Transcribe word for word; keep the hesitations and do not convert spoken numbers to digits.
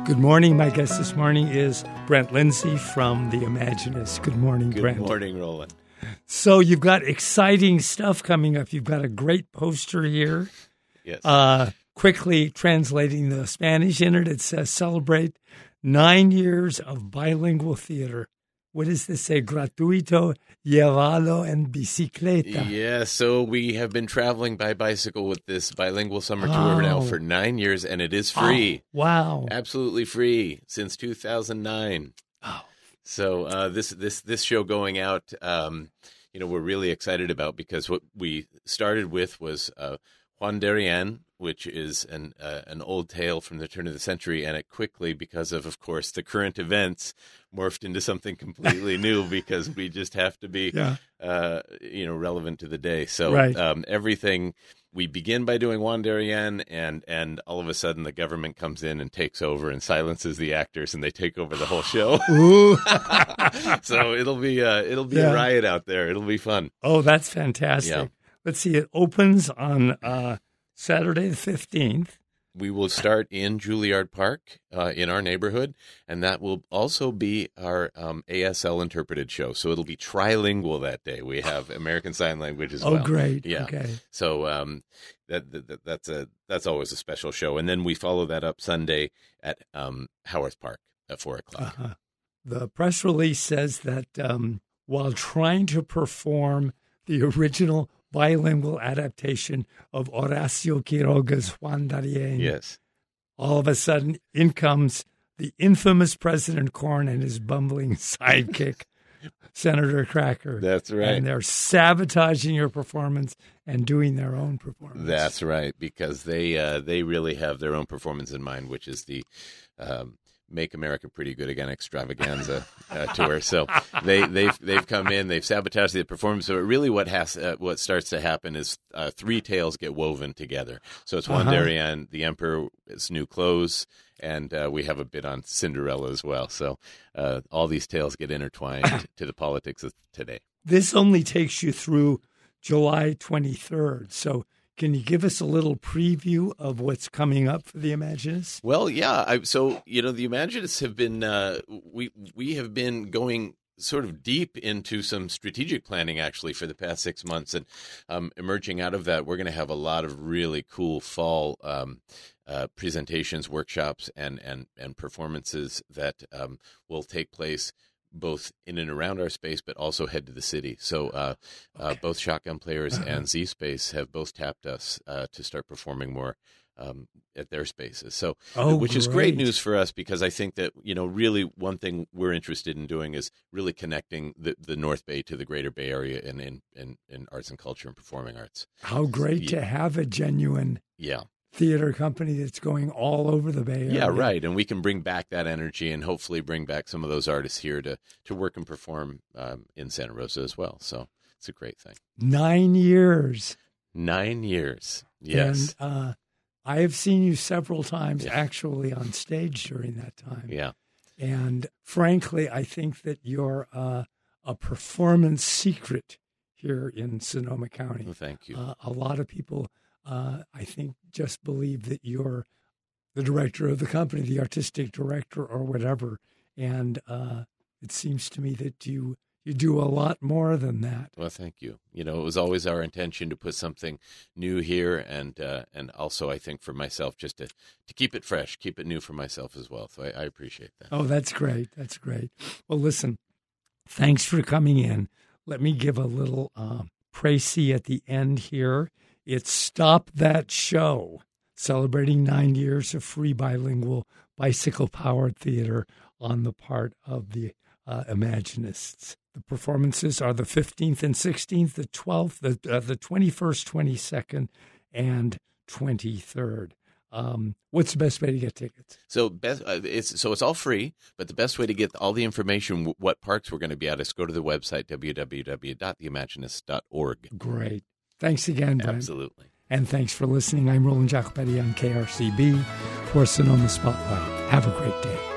Good morning. My guest this morning is Brent Lindsay from The Imaginists. Good morning, Good Brent. Good morning, Roland. So you've got exciting stuff coming up. You've got a great poster here. Yes. Uh, quickly translating the Spanish in it, it says, celebrate nine years of bilingual theater. What does this say? Gratuito, llevado en bicicleta. Yeah, so we have been traveling by bicycle with this bilingual summer tour Oh. now for nine years, and it is free. Oh, wow. Absolutely free since two thousand nine. Oh. So uh, this this this show going out, um, you know, we're really excited about, because what we started with was uh, Juan Darien, which is an uh, an old tale from the turn of the century, and it quickly, because of, of course, the current events, morphed into something completely new, because we just have to be, Yeah. uh, you know, relevant to the day. So Right. um, everything, we begin by doing Juan Darien, and and all of a sudden the government comes in and takes over and silences the actors, and they take over the whole show. Ooh. So it'll be uh, it'll be Yeah. a riot out there. It'll be fun. Oh, that's fantastic. Yeah. Let's see. It opens on uh, Saturday the fifteenth. We will start in Juilliard Park uh, in our neighborhood, and that will also be our um, A S L interpreted show. So it'll be trilingual that day. We have American Sign Language as Oh, well. great. Yeah. Okay. So um, that, that that's a that's always a special show, and then we follow that up Sunday at um, Howarth Park at four o'clock. Uh-huh. The press release says that um, while trying to perform the original bilingual adaptation of Horacio Quiroga's Juan Darien, Yes. all of a sudden in comes the infamous President Corn and his bumbling sidekick, Senator Cracker. That's right. And they're sabotaging your performance and doing their own performance. That's right, because they uh, they really have their own performance in mind, which is the um, Make America Pretty Good Again extravaganza uh, tour. So they they've they've come in, they've sabotaged the performance. So really, what has uh, what starts to happen is uh, three tales get woven together. So it's Juan Uh-huh. Darien, the Emperor's New Clothes, and uh, we have a bit on Cinderella as well. So uh, all these tales get intertwined to the politics of today. This only takes you through July twenty-third. So can you give us a little preview of what's coming up for the Imaginists? Well, yeah. I, so you know, the Imaginists have been uh, we we have been going sort of deep into some strategic planning actually for the past six months, and um, emerging out of that, we're going to have a lot of really cool fall um, uh, presentations, workshops, and and and performances that um, will take place both in and around our space, but also head to the city. So uh, uh, both Shotgun Players and Z Space have both tapped us uh, to start performing more um, at their spaces. So, Oh, which is great great. news for us, because I think that, you know, really one thing we're interested in doing is really connecting the, the North Bay to the greater Bay Area in, in, in, in arts and culture and performing arts. How great Yeah. to have a genuine Yeah. theater company that's going all over the Bay Area. Yeah, right. And we can bring back that energy and hopefully bring back some of those artists here to, to work and perform um, in Santa Rosa as well. So it's a great thing. Nine years. Nine years. Yes. And uh, I have seen you several times Yeah. actually on stage during that time. Yeah. And frankly, I think that you're uh, a performance secret here in Sonoma County. Well, thank you. Uh, a lot of people, uh, I think, just believe that you're the director of the company, the artistic director or whatever. And uh, it seems to me that you you do a lot more than that. Well, thank you. You know, it was always our intention to put something new here, and uh, and also I think for myself just to, to keep it fresh, keep it new for myself as well. So I, I appreciate that. Oh, that's great. That's great. Well, listen, thanks for coming in. Let me give a little uh, précis at the end here. It's Stop That Show, celebrating nine years of free bilingual bicycle-powered theater on the part of the uh, Imaginists. The performances are the fifteenth and sixteenth, the twelfth, the, uh, the twenty-first, twenty-second, and twenty-third. Um, what's the best way to get tickets? So best, uh, it's so it's all free, but the best way to get all the information, w- what parks we're going to be at, is go to the website w w w dot the imaginists dot org. Great. Thanks again, Brent. Absolutely. And thanks for listening. I'm Roland Jacopetti on K R C B for Sonoma Spotlight. Have a great day.